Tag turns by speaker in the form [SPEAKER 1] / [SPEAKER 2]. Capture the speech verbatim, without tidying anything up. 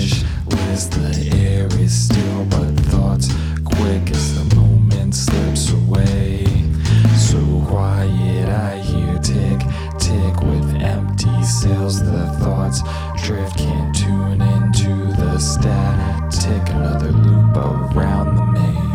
[SPEAKER 1] wish list. The air is still, but thoughts quick as the moment slips away. So quiet, I hear tick, tick with empty sails. The thoughts drift, can't tune into the static. Another loop around the maze.